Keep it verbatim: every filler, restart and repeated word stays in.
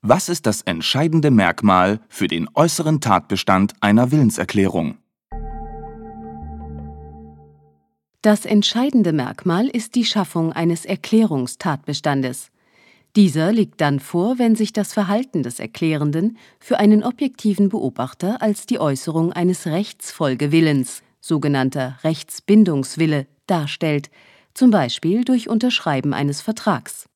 Was ist das entscheidende Merkmal für den äußeren Tatbestand einer Willenserklärung? Das entscheidende Merkmal ist die Schaffung eines Erklärungstatbestandes. Dieser liegt dann vor, wenn sich das Verhalten des Erklärenden für einen objektiven Beobachter als die Äußerung eines Rechtsfolgewillens, sogenannter Rechtsbindungswille, darstellt, zum Beispiel durch Unterschreiben eines Vertrags.